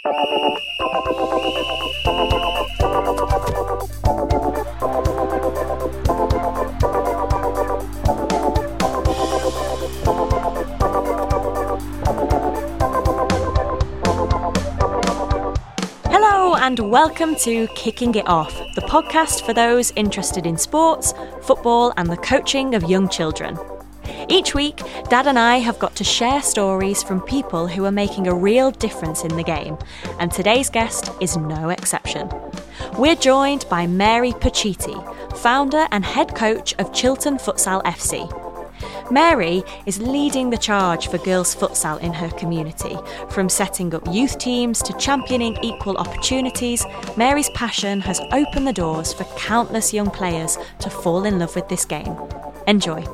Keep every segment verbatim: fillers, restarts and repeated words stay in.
Hello and welcome to Kicking It Off, the podcast for those interested in sports, football and the coaching of young children. Each week, Dad and I have got to share stories from people who are making a real difference in the game, and today's guest is no exception. We're joined by Mary Puccitti, founder and head coach of Chiltern Futsal F C. Mary is leading the charge for girls futsal in her community. From setting up youth teams to championing equal opportunities, Mary's passion has opened the doors for countless young players to fall in love with this game. Enjoy.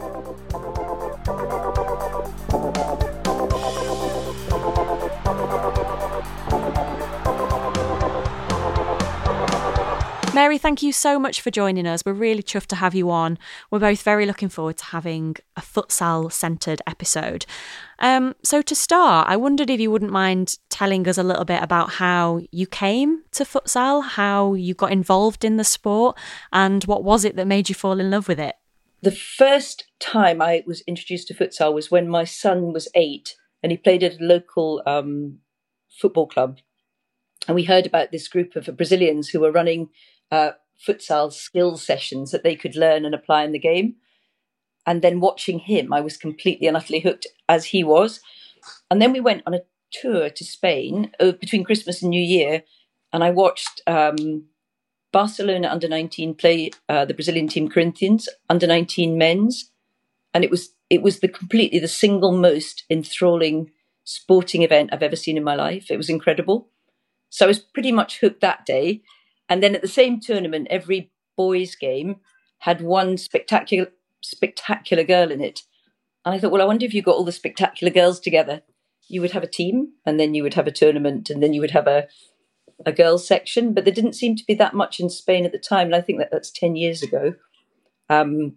Mary, thank you so much for joining us. We're really chuffed to have you on. We're both very looking forward to having a futsal-centred episode. Um, so to start, I wondered if you wouldn't mind telling us a little bit about how you came to futsal, how you got involved in the sport, and what was it that made you fall in love with it? The first time I was introduced to futsal was when my son was eight and he played at a local um, football club. And we heard about this group of Brazilians who were running Uh, futsal skills sessions that they could learn and apply in the game. And then watching him, I was completely and utterly hooked as he was. And then we went on a tour to Spain uh, between Christmas and New Year. And I watched um, Barcelona under nineteen play uh, the Brazilian team Corinthians, under nineteen men's. And it was it was the completely the single most enthralling sporting event I've ever seen in my life. It was incredible. So I was pretty much hooked that day. And then at the same tournament, every boys' game had one spectacular spectacular girl in it. And I thought, well, I wonder if you got all the spectacular girls together, you would have a team, and then you would have a tournament, and then you would have a, a girls' section. But there didn't seem to be that much in Spain at the time. And I think that that's ten years ago. Um,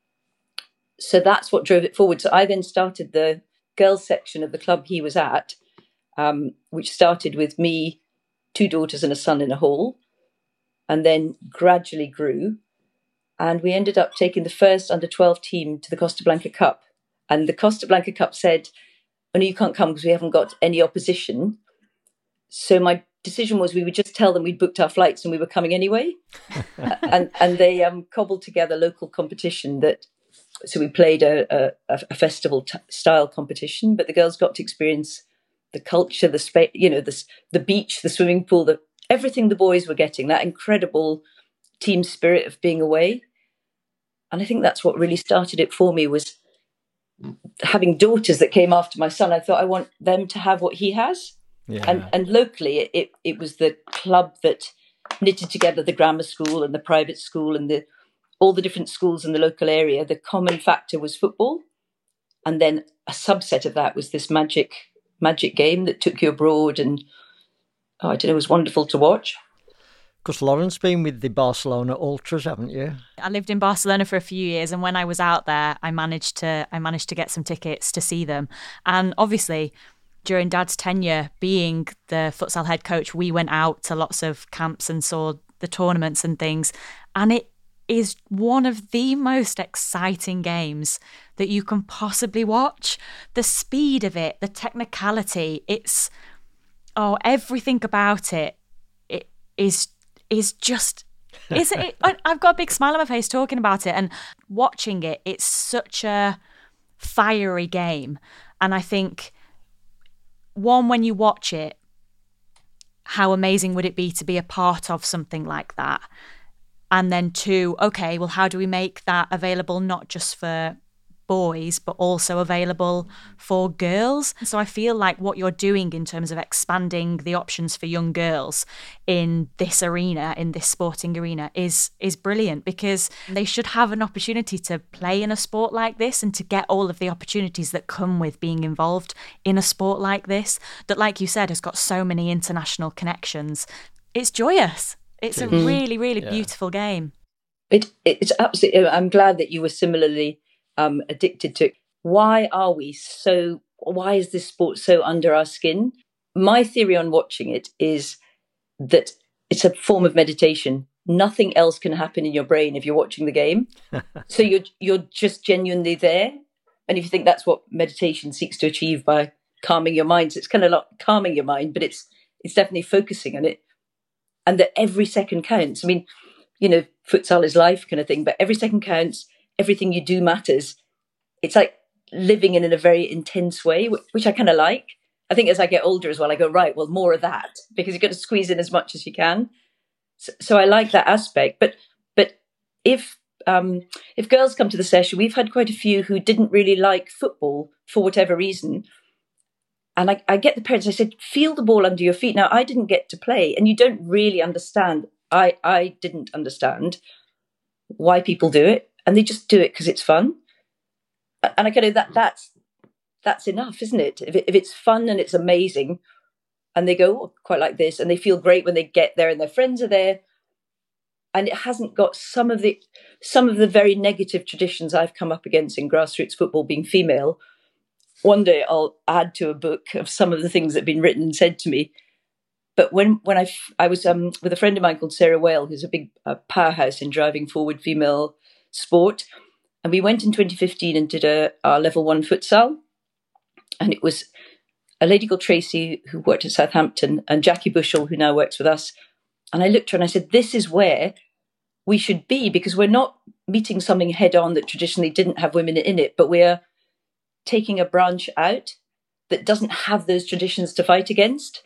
so that's what drove it forward. So I then started the girls' section of the club he was at, um, which started with me, two daughters and a son in a hall, and then gradually grew. And we ended up taking the first under twelve team to the Costa Blanca Cup. And the Costa Blanca Cup said, oh, no, you can't come because we haven't got any opposition. So my decision was we would just tell them we'd booked our flights and we were coming anyway. and and they um, cobbled together local competition that, so we played a, a, a festival t- style competition, but the girls got to experience the culture, the space, you know, the, the beach, the swimming pool, the everything the boys were getting, that incredible team spirit of being away. And I think that's what really started it for me, was having daughters that came after my son. I thought I want them to have what he has. Yeah. And and locally, it, it, it was the club that knitted together the grammar school and the private school and the all the different schools in the local area. The common factor was football. And then a subset of that was this magic, magic game that took you abroad, and oh, I don't know, it was wonderful to watch. Because Lauren's been with the Barcelona Ultras, haven't you? I lived in Barcelona for a few years, and when I was out there, I managed to I managed to get some tickets to see them. And obviously, during Dad's tenure being the futsal head coach, we went out to lots of camps and saw the tournaments and things. And it is one of the most exciting games that you can possibly watch. The speed of it, the technicality, it's oh, everything about it, it is is just, isn't it? I've got a big smile on my face talking about it and watching it. It's such a fiery game. And I think, one, when you watch it, how amazing would it be to be a part of something like that? And then two, okay, well, how do we make that available not just for boys, but also available for girls? So I feel like what you're doing in terms of expanding the options for young girls in this arena, in this sporting arena, is is brilliant, because they should have an opportunity to play in a sport like this and to get all of the opportunities that come with being involved in a sport like this, that, like you said, has got so many international connections. It's joyous. It's a really, really yeah. beautiful game. It, it's absolutely, I'm glad that you were similarly um, addicted to it. Why are we so, why is this sport so under our skin? my theory on watching it is that it's a form of meditation. Nothing else can happen in your brain if you're watching the game. So you're you're just genuinely there. And if you think that's what meditation seeks to achieve by calming your mind, so it's kind of like calming your mind, but it's it's definitely focusing on it. And that every second counts. I mean, you know, futsal is life kind of thing, but every second counts. Everything you do matters. It's like living in, in a very intense way, which I kind of like. I think as I get older as well, I go, right, well, more of that, because you've got to squeeze in as much as you can. So, so I like that aspect. But but if um, if girls come to the session, we've had quite a few who didn't really like football for whatever reason. And I, I get the parents, I said, feel the ball under your feet. Now, I didn't get to play, and you don't really understand. I, I didn't understand why people do it. And they just do it because it's fun. And I kind of, that that's that's enough, isn't it? If, it? if it's fun and it's amazing, and they go, oh, quite like this, and they feel great when they get there and their friends are there, and it hasn't got some of the some of the very negative traditions I've come up against in grassroots football, being female. One day I'll add to a book of some of the things that have been written and said to me. But when when I I was um, with a friend of mine called Sarah Whale, who's a big uh, powerhouse in driving forward female sport, and we went in twenty fifteen and did a our level one futsal, and it was a lady called Tracy who worked at Southampton and Jackie Bushell who now works with us. And I looked at her and I said, this is where we should be, because we're not meeting something head on that traditionally didn't have women in it, but we're taking a branch out that doesn't have those traditions to fight against.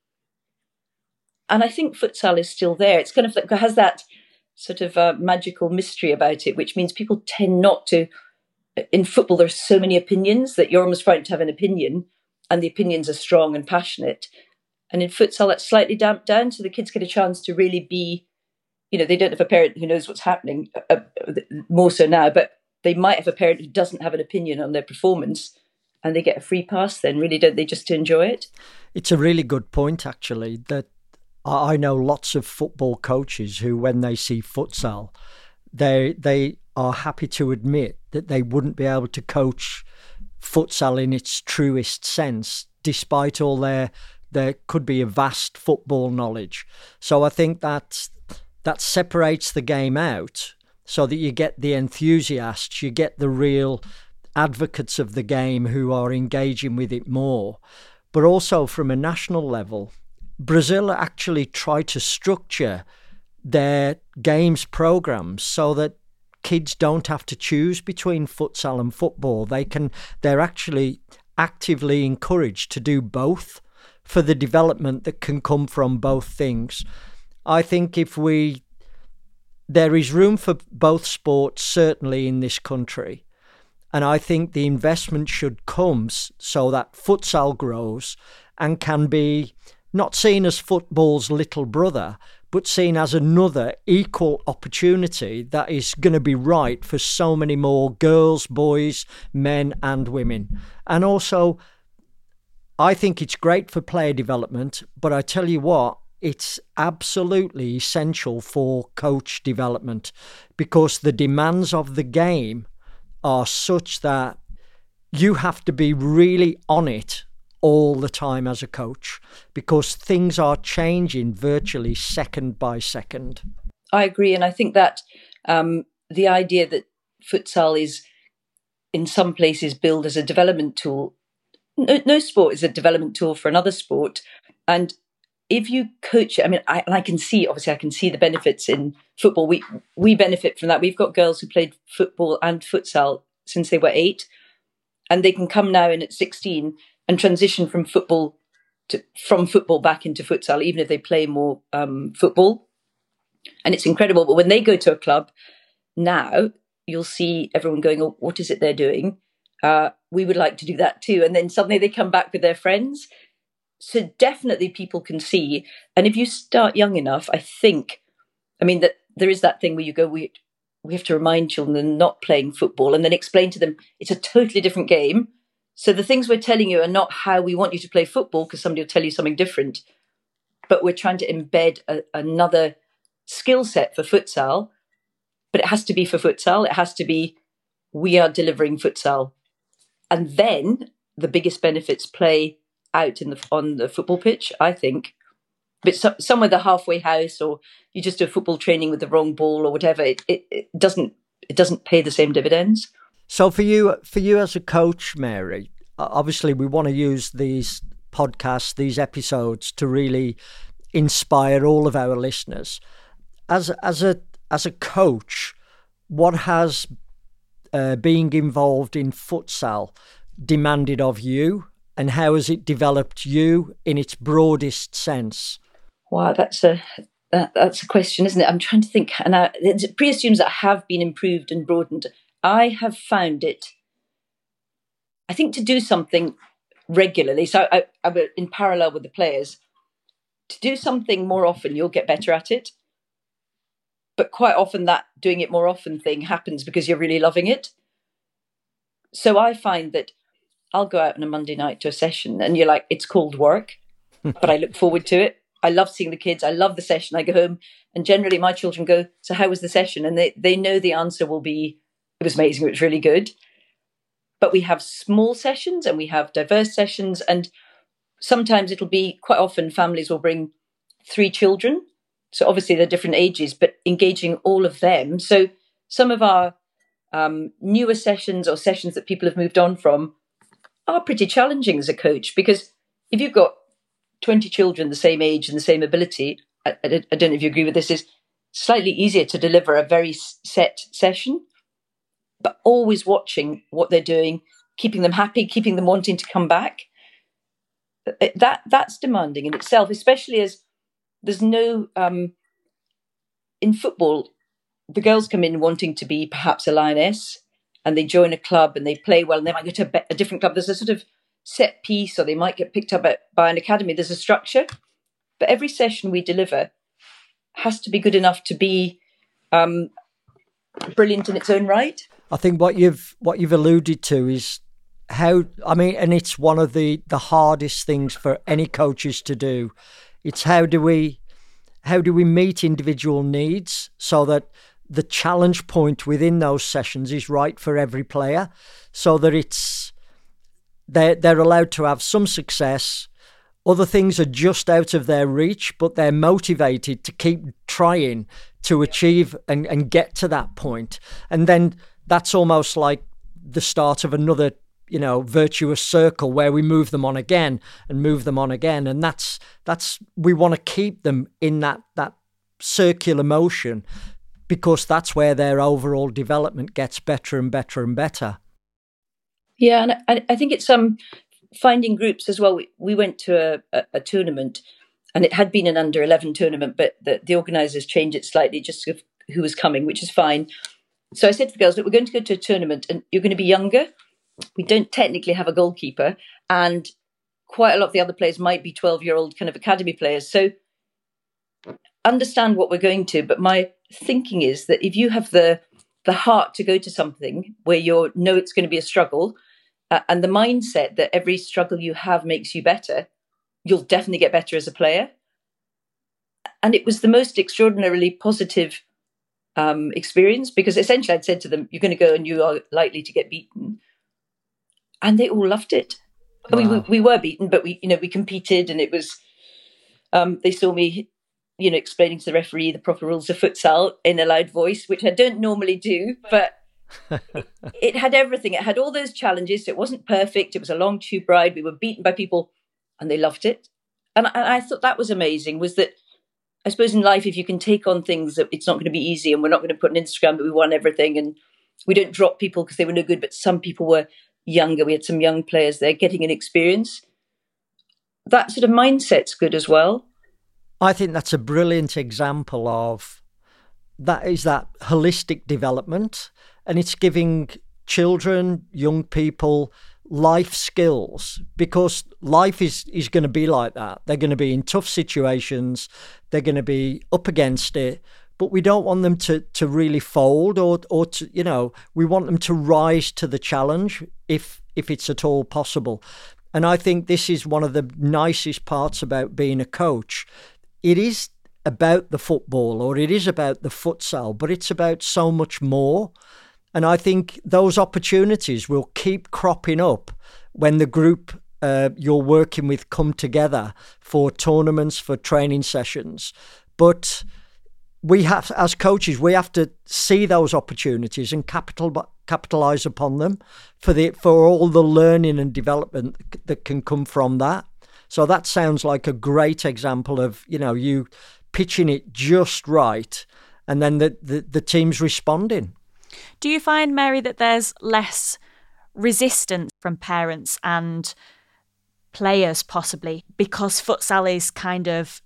And I think futsal is still there. It's kind of like, has that sort of uh, magical mystery about it, which means people tend not to, in football, there's so many opinions that you're almost frightened to have an opinion, and the opinions are strong and passionate. And in futsal, that's slightly damped down, so the kids get a chance to really be, you know, they don't have a parent who knows what's happening, uh, more so now, but they might have a parent who doesn't have an opinion on their performance, and they get a free pass then, really, don't they, just to enjoy it? It's a really good point, actually, that I know lots of football coaches who, when they see futsal, they they are happy to admit that they wouldn't be able to coach futsal in its truest sense, despite all their, there could be a vast football knowledge. So I think that that separates the game out so that you get the enthusiasts, you get the real advocates of the game who are engaging with it more. But also from a national level, Brazil actually tried to structure their games programs so that kids don't have to choose between futsal and football. They can, they're actually actively encouraged to do both for the development that can come from both things. I think if we, there is room for both sports, certainly in this country. And I think the investment should come so that futsal grows and can be not seen as football's little brother, but seen as another equal opportunity that is going to be right for so many more girls, boys, men and women. And also, I think it's great for player development, but I tell you what, it's absolutely essential for coach development, because the demands of the game are such that you have to be really on it all the time as a coach, because things are changing virtually second by second. I agree. And I think that um, the idea that futsal is in some places billed as a development tool, no, no sport is a development tool for another sport. And if you coach it, I mean, I, and I can see, obviously I can see the benefits in football. We, we benefit from that. We've got girls who played football and futsal since they were eight, and they can come now in at sixteen and transition from football to, from football back into futsal, even if they play more um, football. And it's incredible. But when they go to a club now, you'll see everyone going, oh, what is it they're doing? Uh, we would like to do that too. And then suddenly they come back with their friends. So definitely people can see. And if you start young enough, I think, I mean, that there is that thing where you go, we, we have to remind children they're not playing football, and then explain to them it's a totally different game. So the things we're telling you are not how we want you to play football, because somebody will tell you something different. But we're trying to embed a, another skill set for futsal. But it has to be for futsal. It has to be, we are delivering futsal. And then the biggest benefits play out in the on the football pitch, I think. But so, somewhere the halfway house, or you just do football training with the wrong ball or whatever, it, it, it doesn't it doesn't pay the same dividends. So for you, for you as a coach, Mary, obviously we want to use these podcasts, these episodes, to really inspire all of our listeners. As as a as a coach, what has uh, being involved in futsal demanded of you, and how has it developed you in its broadest sense? Wow, that's a that, that's a question, isn't it? I'm trying to think, and I, it pre-assumes that I have been improved and broadened. I have found it, I think, to do something regularly. So I, I, in parallel with the players, to do something more often, you'll get better at it. But quite often that doing it more often thing happens because you're really loving it. So I find that I'll go out on a Monday night to a session and you're like, it's called work, but I look forward to it. I love seeing the kids. I love the session. I go home and generally my children go, so how was the session? And they, they know the answer will be, it was amazing. It was really good. But we have small sessions and we have diverse sessions. And sometimes it'll be, quite often families will bring three children. So obviously they're different ages, but engaging all of them. So some of our um, newer sessions or sessions that people have moved on from are pretty challenging as a coach, because if you've got twenty children the same age and the same ability, I, I, I don't know if you agree with this, is slightly easier to deliver a very set session, but always watching what they're doing, keeping them happy, keeping them wanting to come back. That that's demanding in itself, especially as there's no, um, in football, the girls come in wanting to be perhaps a lioness and they join a club and they play well and they might go to a, be- a different club. There's a sort of set piece, or they might get picked up at, by an academy. There's a structure, but every session we deliver has to be good enough to be um, brilliant in its own right. I think what you've what you've alluded to is how, I mean, and it's one of the, the hardest things for any coaches to do. It's how do we how do we meet individual needs so that the challenge point within those sessions is right for every player, so that it's they're, they're allowed to have some success. Other things are just out of their reach, but they're motivated to keep trying to achieve and, and get to that point. And then that's almost like the start of another, you know, virtuous circle where we move them on again and move them on again. And that's, that's, we want to keep them in that, that circular motion, because that's where their overall development gets better and better and better. Yeah. And I, I think it's um, finding groups as well. We, we went to a, a, a tournament, and it had been an under eleven tournament, but the, the organisers changed it slightly just of who was coming, which is fine. So I said to the girls, look, we're going to go to a tournament and you're going to be younger. We don't technically have a goalkeeper, and quite a lot of the other players might be twelve-year-old kind of academy players. So understand what we're going to. But my thinking is that if you have the the heart to go to something where you know it's going to be a struggle, uh, and the mindset that every struggle you have makes you better, you'll definitely get better as a player. And it was the most extraordinarily positive um, experience, because essentially I'd said to them, you're going to go and you are likely to get beaten. And they all loved it. Wow. I mean, we, we were beaten, but we, you know, we competed, and it was, um, they saw me, you know, explaining to the referee the proper rules of futsal in a loud voice, which I don't normally do, but it, it had everything. It had all those challenges. So it wasn't perfect. It was a long tube ride. We were beaten by people, and they loved it. And, and I thought that was amazing, was that I suppose in life, if you can take on things that it's not going to be easy, and we're not going to put on Instagram that we won everything, and we don't drop people because they were no good, but some people were younger. We had some young players there getting an experience. That sort of mindset's good as well. I think that's a brilliant example of that, is that holistic development, and it's giving children, young people, life skills, because life is, is going to be like that. They're going to be in tough situations. They're going to be up against it, but we don't want them to, to really fold or, or to, you know, we want them to rise to the challenge if, if it's at all possible. And I think this is one of the nicest parts about being a coach. It is about the football, or it is about the futsal, but it's about so much more. And I think those opportunities will keep cropping up when the group uh, you're working with come together for tournaments, for training sessions. But we have, as coaches, we have to see those opportunities and capital capitalize upon them for the for all the learning and development that can come from that. So that sounds like a great example of, you know, you pitching it just right, and then the, the, the team's responding. Do you find, Mary, that there's less resistance from parents and players possibly because futsal is kind of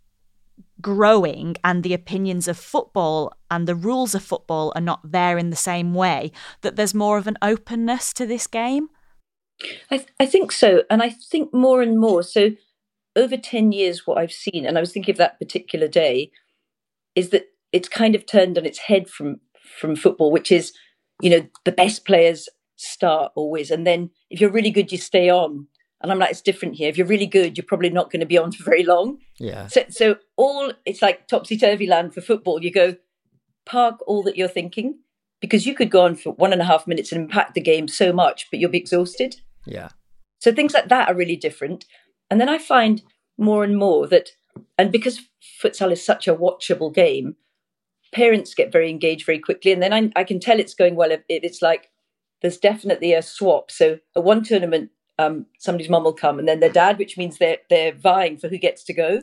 growing and the opinions of football and the rules of football are not there in the same way, that there's more of an openness to this game? I, th- I think so. And I think more and more. So over ten years, what I've seen, and I was thinking of that particular day, is that it's kind of turned on its head from, from football, which is, you know, the best players start always. And then if you're really good, you stay on. And I'm like, it's different here. If you're really good, you're probably not going to be on for very long. Yeah. So, so all, it's like topsy-turvy land for football. You go, park all that you're thinking, because you could go on for one and a half minutes and impact the game so much, but you'll be exhausted. Yeah. So things like that are really different. And then I find more and more that, and because futsal is such a watchable game, parents get very engaged very quickly. And then I, I can tell it's going well. It, it's like, there's definitely a swap. So at one tournament, um, somebody's mum will come and then their dad, which means they're they're vying for who gets to go,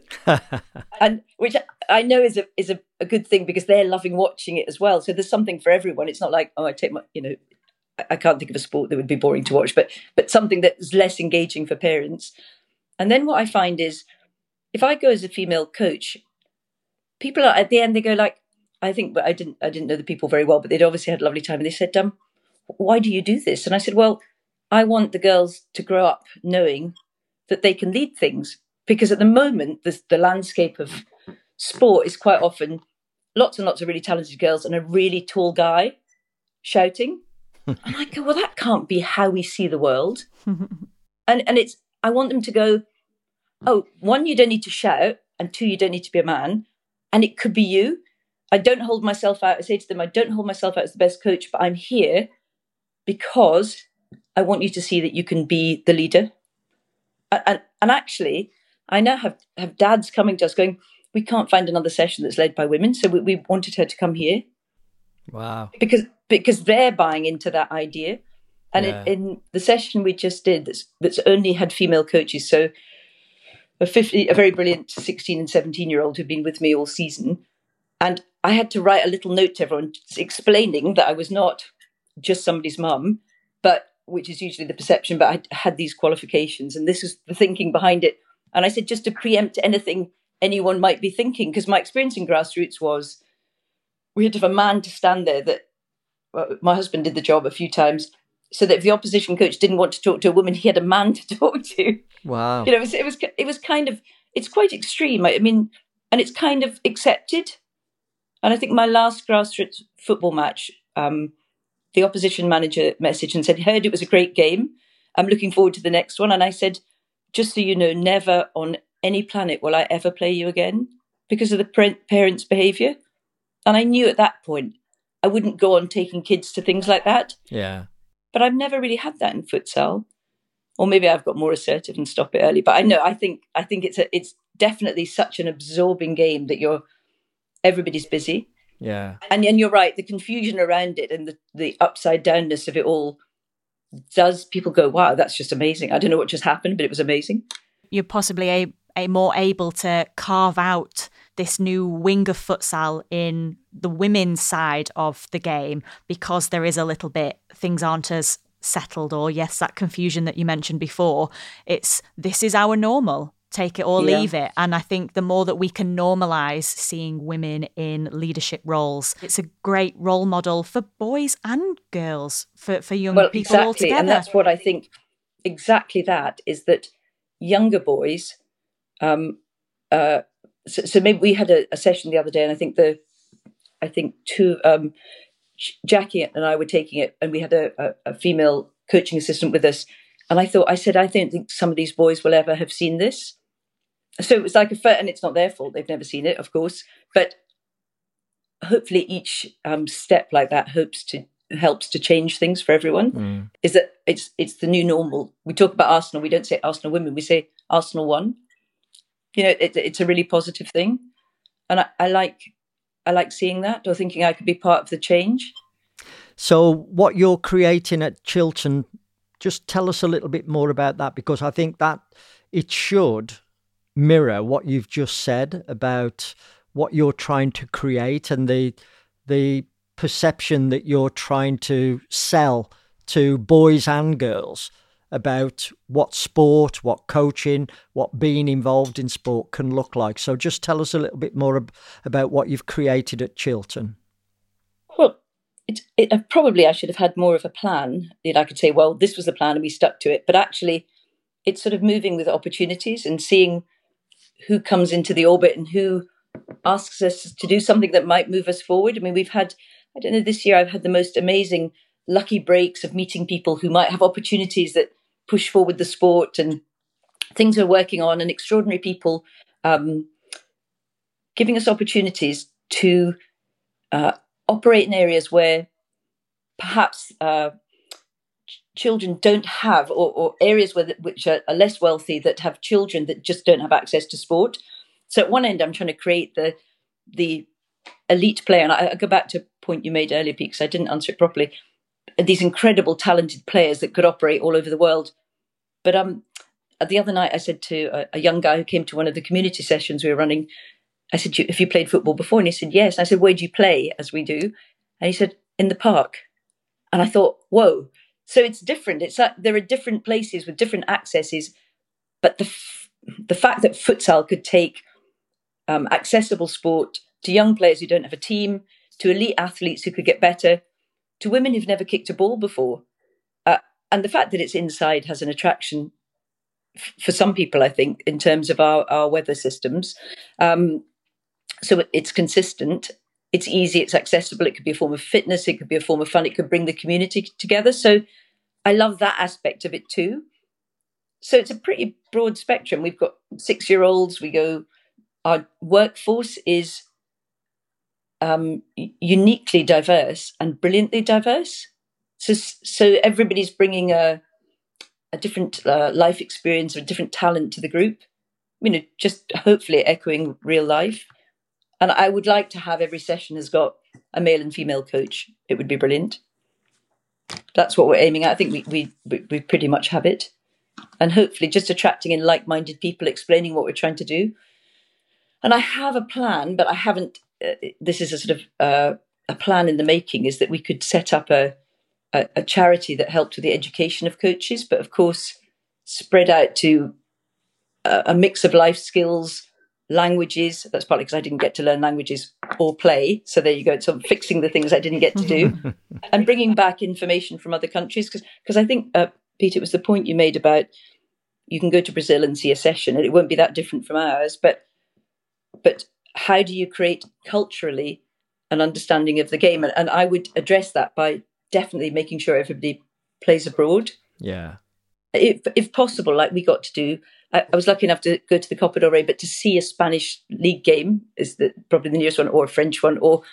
and which I know is a is a, a good thing because they're loving watching it as well. So there's something for everyone. It's not like, oh, I take my, you know, I, I can't think of a sport that would be boring to watch, but but something that's less engaging for parents. And then what I find is, if I go as a female coach, people are at the end they go like, I think, but I didn't I didn't know the people very well, but they'd obviously had a lovely time, and they said, um, why do you do this? And I said, well, I want the girls to grow up knowing that they can lead things, because at the moment, the, the landscape of sport is quite often lots and lots of really talented girls and a really tall guy shouting. And I go, well, that can't be how we see the world. and and it's, I want them to go, oh, one, you don't need to shout, and two, you don't need to be a man. And it could be you. I don't hold myself out. I say to them, I don't hold myself out as the best coach, but I'm here because I want you to see that you can be the leader. And, and actually, I now have, have dads coming to us going, we can't find another session that's led by women, so we, we wanted her to come here. Wow. Because because they're buying into that idea. And yeah. in, in the session we just did, that's, that's only had female coaches, so a, fifty, a very brilliant sixteen and seventeen-year-old who've been with me all season. And I had to write a little note to everyone explaining that I was not just somebody's mum, but which is usually the perception, but I had these qualifications and this is the thinking behind it. And I said, just to preempt anything anyone might be thinking, because my experience in grassroots was we had to have a man to stand there that, well, my husband did the job a few times, so that if the opposition coach didn't want to talk to a woman, he had a man to talk to. Wow. You know, it was, it was, it was kind of, it's quite extreme. I mean, and it's kind of accepted. And I think my last grassroots football match, um, the opposition manager messaged and said, heard it was a great game. I'm looking forward to the next one. And I said, just so you know, never on any planet will I ever play you again because of the parents' behaviour. And I knew at that point I wouldn't go on taking kids to things like that. Yeah. But I've never really had that in futsal. Or maybe I've got more assertive and stop it early. But I know, I think I think it's a, it's definitely such an absorbing game that you're everybody's busy. Yeah. And and you're right, the confusion around it and the, the upside downness of it all does people go, wow, that's just amazing. I don't know what just happened, but it was amazing. You're possibly a, a more able to carve out this new wing of futsal in the women's side of the game because there is a little bit, things aren't as settled, or yes, that confusion that you mentioned before. It's, this is our normal. Take it or yeah. leave it. And I think the more that we can normalise seeing women in leadership roles, it's a great role model for boys and girls, for, for young well, people exactly. altogether. And that's what I think, exactly that, is that younger boys, um, uh, so, so maybe we had a, a session the other day, and I think the, I think two, um, Jackie and I were taking it, and we had a, a, a female coaching assistant with us. And I thought, I said, I don't think some of these boys will ever have seen this. So it was like a, and it's not their fault. They've never seen it, of course. But hopefully each um, step like that hopes to helps to change things for everyone. Mm. Is that it's it's the new normal. We talk about Arsenal, we don't say Arsenal women, we say Arsenal won. You know, it, it's a really positive thing, and I, I like I like seeing that, or thinking I could be part of the change. So what you're creating at Chiltern, just tell us a little bit more about that, because I think that it should mirror what you've just said about what you're trying to create and the the perception that you're trying to sell to boys and girls about what sport, what coaching, what being involved in sport can look like. So just tell us a little bit more ab- about what you've created at Chiltern. Well, it, it, probably I should have had more of a plan. You know, I could say, well, this was the plan and we stuck to it. But actually, it's sort of moving with opportunities and seeing who comes into the orbit and who asks us to do something that might move us forward. I mean, we've had, I don't know, this year I've had the most amazing lucky breaks of meeting people who might have opportunities that push forward the sport and things we're working on, and extraordinary people um, giving us opportunities to uh, operate in areas where perhaps uh, ch- children don't have, or, or areas where which are, are less wealthy that have children that just don't have access to sport. So at one end, I'm trying to create the the elite player, and I, I go back to a point you made earlier, Pete, because I didn't answer it properly. These incredible, talented players that could operate all over the world. But um, the other night, I said to a, a young guy who came to one of the community sessions we were running, I said, "Have you played football before?" And he said, "Yes." And I said, "Where do you play?" As we do. And he said, "In the park." And I thought, whoa. So it's different. It's like there are different places with different accesses. But the f- the fact that futsal could take um, accessible sport to young players who don't have a team, to elite athletes who could get better, to women who've never kicked a ball before. Uh, and the fact that it's inside has an attraction f- for some people, I think, in terms of our, our weather systems. Um, so it's consistent, it's easy, it's accessible, it could be a form of fitness, it could be a form of fun, it could bring the community together. So I love that aspect of it too. So it's a pretty broad spectrum. We've got six-year-olds, we go, our workforce is Um, uniquely diverse and brilliantly diverse. So, so everybody's bringing a a different uh, life experience or a different talent to the group. You know, just hopefully echoing real life. And I would like to have every session has got a male and female coach. It would be brilliant. That's what we're aiming at. I think we we we pretty much have it. And hopefully just attracting in like-minded people, explaining what we're trying to do. And I have a plan, but I haven't. Uh, this is a sort of uh, a plan in the making, is that we could set up a, a, a charity that helped with the education of coaches, but of course spread out to a, a mix of life skills, languages. That's partly because I didn't get to learn languages or play. So there you go. So fixing the things I didn't get to do and bringing back information from other countries. Because because I think, uh, Pete, it was the point you made about you can go to Brazil and see a session and it won't be that different from ours, but But how do you create culturally an understanding of the game? And, and I would address that by definitely making sure everybody plays abroad. Yeah. If, if possible, like we got to do, I, I was lucky enough to go to the Copa del Rey, but to see a Spanish league game is the, probably the nearest one, or a French one, or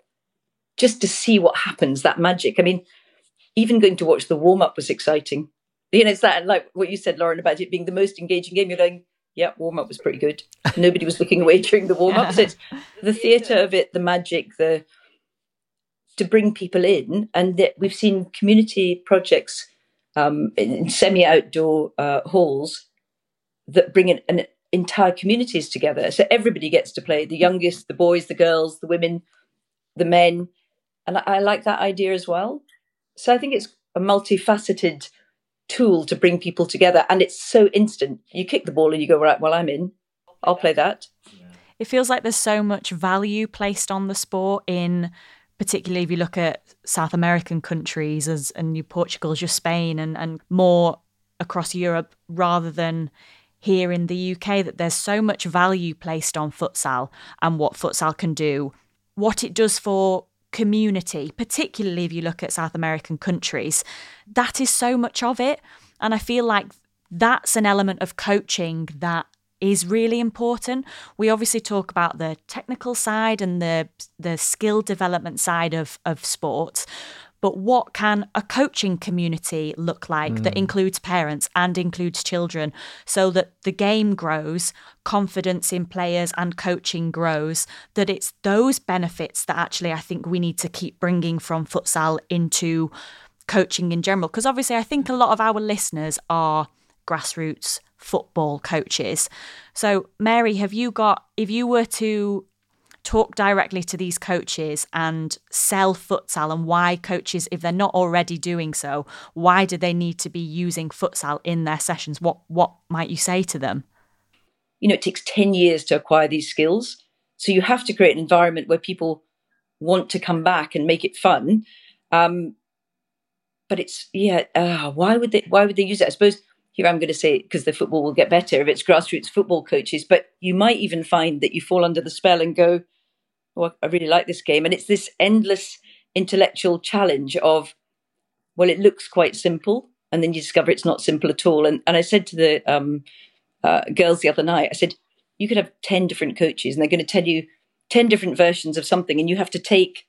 just to see what happens, that magic. I mean, even going to watch the warm-up was exciting. You know, it's that, like what you said, Lauren, about it being the most engaging game. You're going, yeah, warm-up was pretty good. Nobody was looking away during the warm-up. So it's the theatre of it, the magic, the to bring people in. And that we've seen community projects um, in, in semi-outdoor uh, halls that bring in, an entire communities together. So everybody gets to play, the youngest, the boys, the girls, the women, the men. And I, I like that idea as well. So I think it's a multifaceted tool to bring people together, and it's so instant. You kick the ball and you go, right, well, I'm in, I'll play that. It feels like there's so much value placed on the sport, in particularly if you look at South American countries as and your Portugal's, your Spain, and, and more across Europe rather than here in the U K, that there's so much value placed on futsal and what futsal can do, what it does for community, particularly if you look at South American countries. That is so much of it. And I feel like that's an element of coaching that is really important. We obviously talk about the technical side and the the skill development side of, of sports, but what can a coaching community look like mm. that includes parents and includes children, so that the game grows, confidence in players and coaching grows, that it's those benefits that actually I think we need to keep bringing from futsal into coaching in general. Because obviously I think a lot of our listeners are grassroots football coaches. So Mary, have you got, if you were to talk directly to these coaches and sell futsal and why coaches, if they're not already doing so, why do they need to be using futsal in their sessions? What what might you say to them? You know, it takes ten years to acquire these skills. So you have to create an environment where people want to come back and make it fun. Um, but it's, yeah, uh, why would they, why would they use it? I suppose here I'm going to say, because the football will get better if it's grassroots football coaches, but you might even find that you fall under the spell and go, oh, I really like this game. And it's this endless intellectual challenge of, well, it looks quite simple. And then you discover it's not simple at all. And, and I said to the um, uh, girls the other night, I said, you could have ten different coaches and they're going to tell you ten different versions of something. And you have to take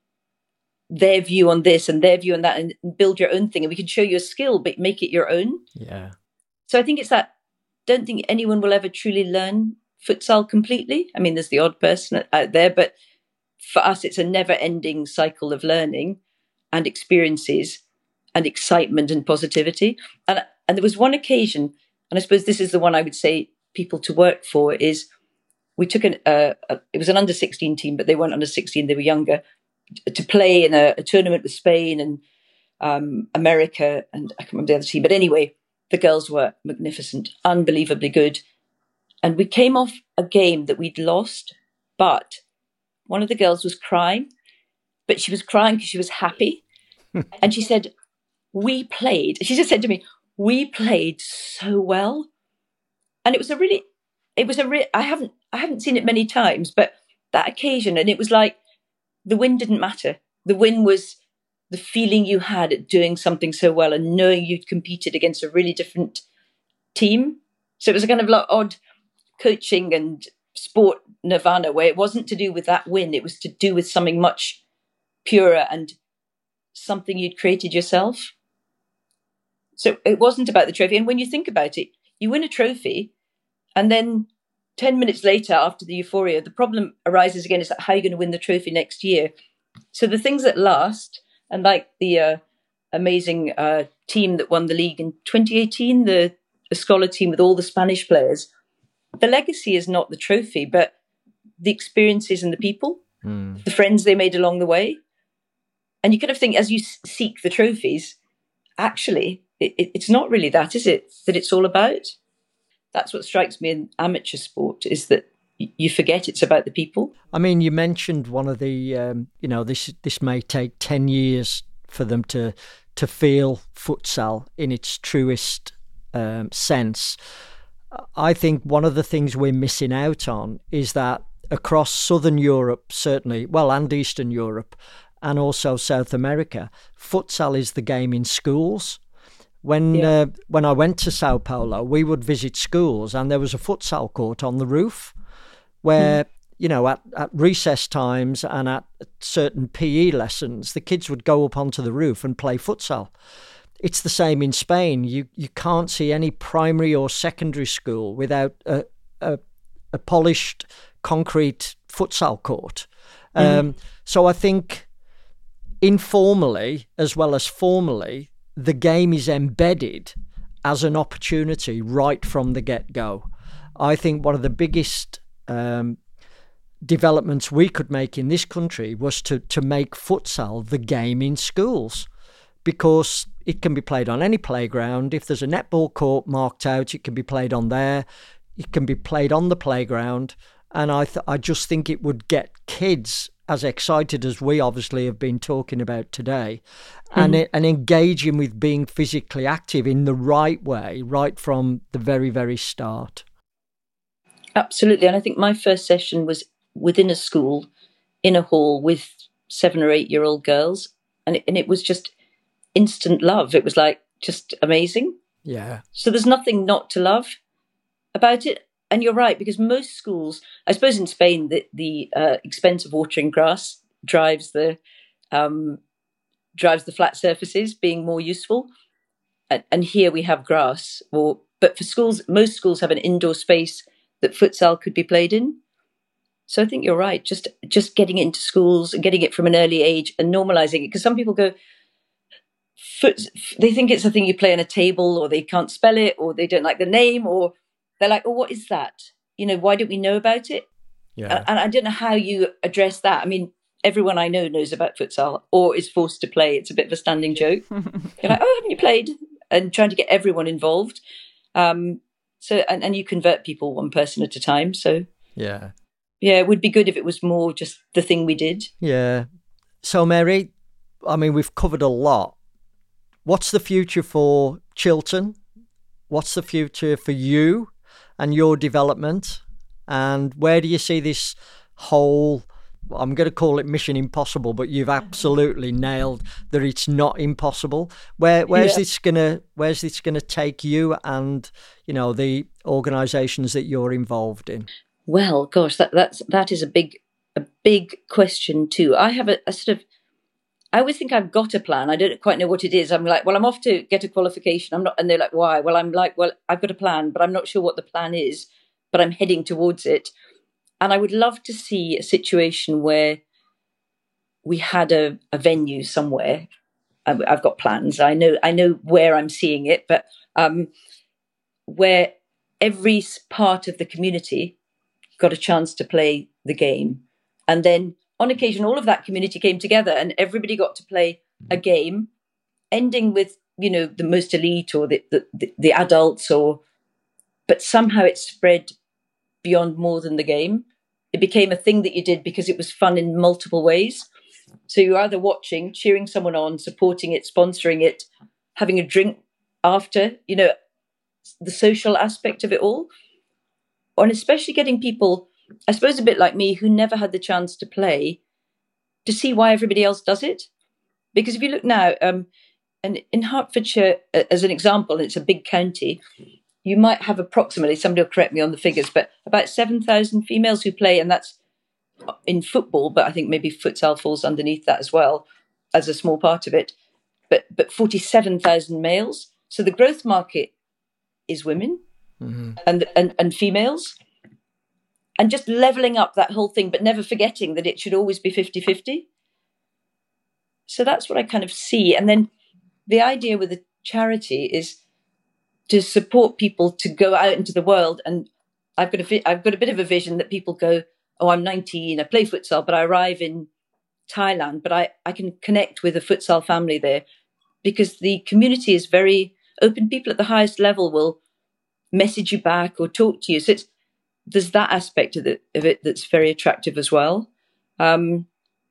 their view on this and their view on that and build your own thing. And we can show you a skill, but make it your own. Yeah. So I think it's that, don't think anyone will ever truly learn futsal completely. I mean, there's the odd person out there, but for us, it's a never-ending cycle of learning and experiences and excitement and positivity. And, and there was one occasion, and I suppose this is the one I would say people to work for, is we took an, uh, a, it was an under sixteen team, but they weren't under sixteen, they were younger, to play in a, a tournament with Spain and um, America, and I can't remember the other team. But anyway, the girls were magnificent, unbelievably good. And we came off a game that we'd lost, but one of the girls was crying, but she was crying because she was happy. And she said, we played, she just said to me, we played so well. And it was a really, it was a real, I haven't, I haven't seen it many times, but that occasion, and it was like, the win didn't matter. The win was the feeling you had at doing something so well and knowing you'd competed against a really different team. So it was a kind of like odd coaching and sport nirvana where it wasn't to do with that win. It was to do with something much purer and something you'd created yourself. So it wasn't about the trophy. And when you think about it, you win a trophy and then ten minutes later, after the euphoria, the problem arises again, is that how are you going to win the trophy next year? So the things that last, and like the uh, amazing uh, team that won the league in twenty eighteen, the Escola team with all the Spanish players, the legacy is not the trophy, but the experiences and the people, mm. the friends they made along the way. And you kind of think, as you seek the trophies, actually, it, it, it's not really that, is it? That it's all about? That's what strikes me in amateur sport, is that you forget it's about the people. I mean, you mentioned one of the, um, you know, this this may take ten years for them to to feel futsal in its truest um, sense. I think one of the things we're missing out on is that across Southern Europe, certainly, well, and Eastern Europe, and also South America, futsal is the game in schools. When yeah. uh, when I went to Sao Paulo, we would visit schools and there was a futsal court on the roof where, mm. you know, at, at recess times and at certain P E lessons, the kids would go up onto the roof and play futsal. It's the same in Spain. You you can't see any primary or secondary school without a, a, a polished concrete futsal court. Mm. Um, so I think informally as well as formally, the game is embedded as an opportunity right from the get-go. I think one of the biggest um, developments we could make in this country was to, to make futsal the game in schools, because it can be played on any playground. If there's a netball court marked out, it can be played on there. It can be played on the playground. And I, th- I just think it would get kids as excited as we obviously have been talking about today, mm-hmm. and it, and engaging with being physically active in the right way, right from the very, very start. Absolutely. And I think my first session was within a school, in a hall with seven or eight year old girls. And it, and it was just instant love. It was like just amazing. Yeah. So there's nothing not to love about it. And you're right, because most schools, I suppose in Spain, the, the uh, expense of watering grass drives the um, drives the flat surfaces being more useful. And, and here we have grass. Or, but for schools, most schools have an indoor space that futsal could be played in. So I think you're right. Just just getting it into schools and getting it from an early age and normalizing it. Because some people go, foot, they think it's a thing you play on a table, or they can't spell it, or they don't like the name, or they're like, oh, what is that? You know, why don't we know about it? Yeah. And, and I don't know how you address that. I mean, everyone I know knows about futsal or is forced to play. It's a bit of a standing joke. You're like, oh, haven't you played? And trying to get everyone involved. Um, so, and, and you convert people one person at a time. So, yeah. Yeah, it would be good if it was more just the thing we did. Yeah. So, Mary, I mean, we've covered a lot. What's the future for Chiltern? What's the future for you and your development? And where do you see this whole, I'm going to call it Mission Impossible, but you've absolutely nailed that it's not impossible. Where where's yeah. this gonna where's this gonna take you and, you know, the organisations that you're involved in? Well, gosh, that that's that is a big a big question too. I have a, a sort of I always think I've got a plan. I don't quite know what it is. I'm like, well, I'm off to get a qualification. I'm not, and they're like, why? Well, I'm like, well, I've got a plan, but I'm not sure what the plan is, but I'm heading towards it. And I would love to see a situation where we had a, a venue somewhere. I've, I've got plans. I know I know where I'm seeing it, but um, where every part of the community got a chance to play the game. And then on occasion, all of that community came together and everybody got to play a game, ending with, you know, the most elite or the, the, the adults, or, but somehow it spread beyond more than the game. It became a thing that you did because it was fun in multiple ways. So you're either watching, cheering someone on, supporting it, sponsoring it, having a drink after, you know, the social aspect of it all. And especially getting people, I suppose a bit like me, who never had the chance to play, to see why everybody else does it. Because if you look now, um, and in Hertfordshire, as an example, it's a big county, you might have approximately, somebody will correct me on the figures, but about seven thousand females who play, and that's in football, but I think maybe futsal falls underneath that as well, as a small part of it, but but forty-seven thousand males. So the growth market is women. Mm-hmm. and, and and females, and just levelling up that whole thing, but never forgetting that it should always be fifty-fifty. So that's what I kind of see. And then the idea with the charity is to support people to go out into the world. And I've got a, I've got a bit of a vision that people go, oh, I'm nineteen, I play futsal, but I arrive in Thailand, but I, I can connect with a futsal family there, because the community is very open. People at the highest level will message you back or talk to you. So it's, there's that aspect of, the, of it that's very attractive as well. Um,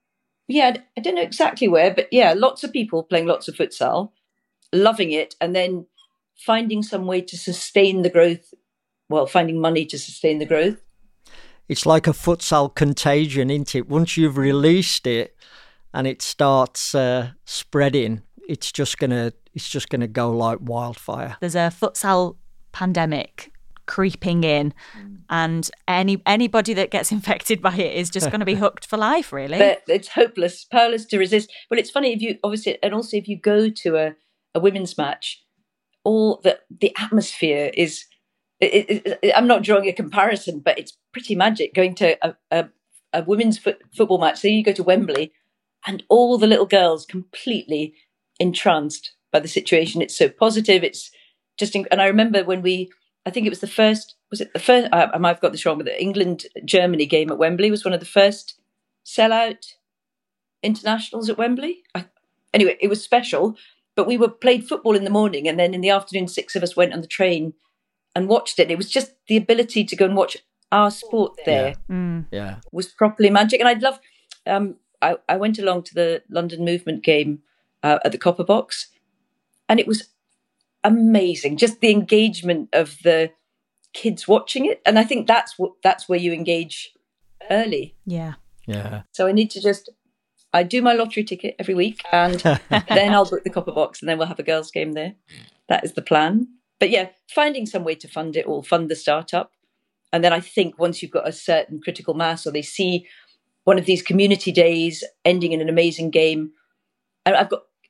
yeah, I don't know exactly where, but yeah, lots of people playing lots of futsal, loving it, and then finding some way to sustain the growth, well, finding money to sustain the growth. It's like a futsal contagion, isn't it? Once you've released it and it starts uh, spreading, it's just gonna it's just gonna go like wildfire. There's a futsal pandemic creeping in, and any anybody that gets infected by it is just going to be hooked for life, really. But it's hopeless, powerless to resist. Well, it's funny, if you obviously, and also if you go to a, a women's match, all the the atmosphere is. It, it, it, I'm not drawing a comparison, but it's pretty magic going to a, a, a women's foot, football match. So you go to Wembley, and all the little girls completely entranced by the situation. It's so positive. It's just, and I remember when we, I think it was the first, was it the first, I, I might have got this wrong, but the England-Germany game at Wembley was one of the first sellout internationals at Wembley. I, anyway, it was special, but we were played football in the morning, and then in the afternoon, six of us went on the train and watched it. It was just the ability to go and watch our sport there yeah. Mm. yeah. was properly magic. And I'd love, um, I, I went along to the London Movement game uh, at the Copper Box, and it was amazing. Just the engagement of the kids watching it. And I think that's what, that's where you engage early. Yeah. Yeah. So I need to just, I do my lottery ticket every week, and then I'll book the Copper Box, and then we'll have a girls' game there. That is the plan. But yeah, finding some way to fund it all, fund the startup. And then I think once you've got a certain critical mass, or they see one of these community days ending in an amazing game, and I've got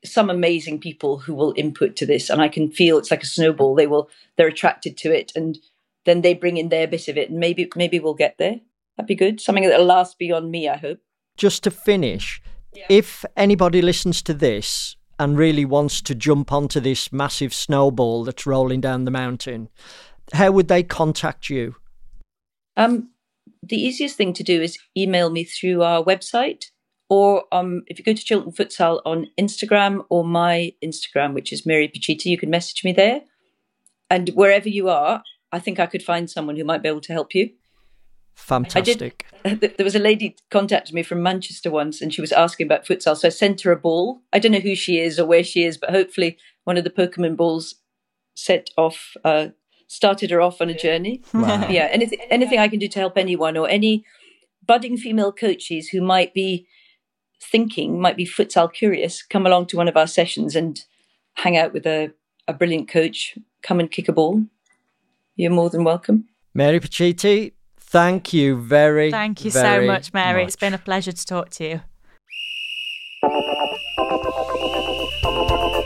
some amazing people who will input to this, and I can feel it's like a snowball. They will, they're attracted to it, and then they bring in their bit of it, and maybe maybe we'll get there. That'd be good. Something that'll last beyond me, I hope. Just to finish, yeah. If anybody listens to this and really wants to jump onto this massive snowball that's rolling down the mountain, how would they contact you? Um, the easiest thing to do is email me through our website, or um, if you go to Chiltern Futsal on Instagram or my Instagram, which is Mary Pacitti, you can message me there. And wherever you are, I think I could find someone who might be able to help you. Fantastic. I did, there was a lady contacted me from Manchester once, and she was asking about futsal. So I sent her a ball. I don't know who she is or where she is, but hopefully one of the Pokemon balls set off, uh, started her off on a journey. Wow. Yeah, anything, anything I can do to help anyone, or any budding female coaches who might be thinking, might be futsal curious, come along to one of our sessions and hang out with a, a brilliant coach. Come and kick a ball. You're more than welcome. Mary Pacitti, thank you very, Thank you very so much, Mary. much. It's been a pleasure to talk to you.